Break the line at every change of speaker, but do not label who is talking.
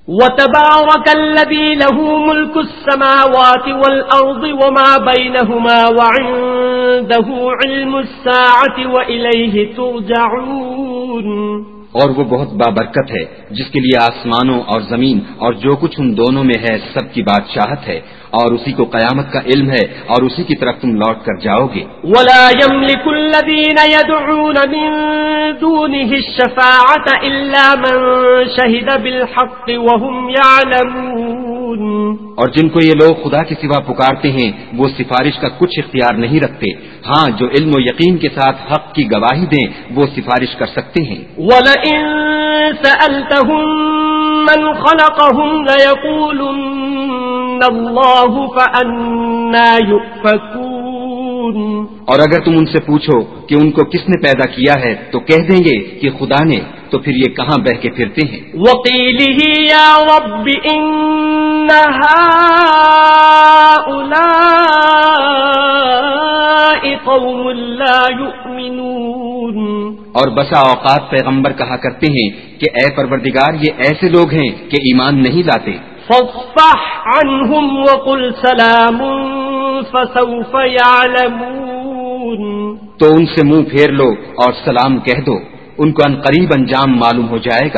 وَتَبَارَكَ الَّذِي لَهُ مُلْكُ السَّمَاوَاتِ وَالْأَرْضِ وَمَا بَيْنَهُمَا وَعِندَهُ عِلْمُ السَّاعَةِ وَإِلَيْهِ تُرْجَعُونَ۔
اور وہ بہت بابرکت ہے جس کے لیے آسمانوں اور زمین اور جو کچھ ان دونوں میں ہے سب کی بادشاہت ہے، اور اسی کو قیامت کا علم ہے، اور اسی کی طرف تم لوٹ کر جاؤ گے۔
وَلَا يَمْلِكُ الَّذِينَ يَدْعُونَ مِن دُونِهِ الشَّفَاعَةَ إِلَّا مَن شَهِدَ بِالْحَقِّ وَهُمْ يَعْلَمُونَ۔
اور جن کو یہ لوگ خدا کے سوا پکارتے ہیں وہ سفارش کا کچھ اختیار نہیں رکھتے، ہاں جو علم و یقین کے ساتھ حق کی گواہی دیں وہ سفارش کر سکتے ہیں۔
وَلَئِن سَأَلْتَهُم مَّنْ خَلَقَهُمْ لَيَقُولُنَّ اللَّهُ فَأَنَّىٰ يُؤْفَكُونَ۔
اور اگر تم ان سے پوچھو کہ ان کو کس نے پیدا کیا ہے تو کہہ دیں گے کہ خدا نے، تو پھر یہ کہاں بہہ کے پھرتے ہیں۔
وَقِيلِهِ يَا رَبِّ إِنَّ هَٰؤُلَاءِ قَوْمٌ لَّا يُؤْمِنُونَ۔
اور بسا اوقات پیغمبر کہا کرتے ہیں کہ اے پروردگار یہ ایسے لوگ ہیں کہ ایمان نہیں لاتے۔
فاصفح عنهم وقل سلام فسوف يعلمون۔
تو ان سے منہ پھیر لو اور سلام کہہ دو، ان کو عنقریب انجام معلوم ہو جائے گا۔